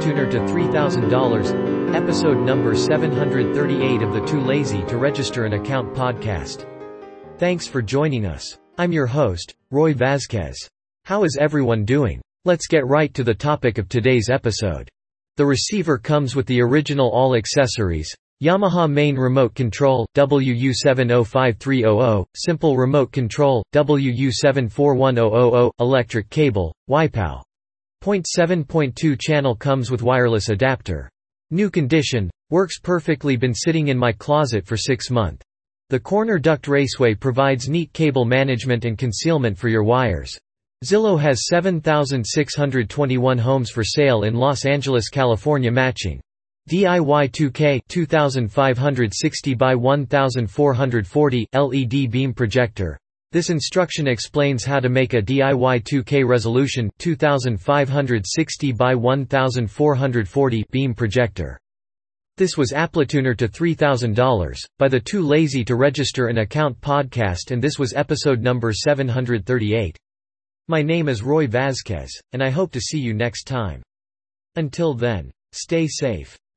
Applituner to $3,000, episode number 738 of the Too Lazy to Register an Account podcast. Thanks for joining us. I'm your host, Roy Vazquez. How is everyone doing? Let's get right to the topic of today's episode. The receiver comes with the original all accessories: Yamaha main remote control, WU705300, simple remote control, WU741000, electric cable, YPOW. 0.7.2 channel comes with wireless adapter. New condition, works perfectly, been sitting in my closet for 6 months. The corner duct raceway provides neat cable management and concealment for your wires. Zillow has 7,621 homes for sale in Los Angeles, California. Matching DIY 2K 2560 by 1440 LED beam projector. This instruction explains how to make a DIY 2K resolution 2560 by 1440 beam projector. This was Applituner to $3,000 by the Too Lazy to Register an Account podcast, and this was episode number 738. My name is Roy Vazquez, and I hope to see you next time. Until then, stay safe.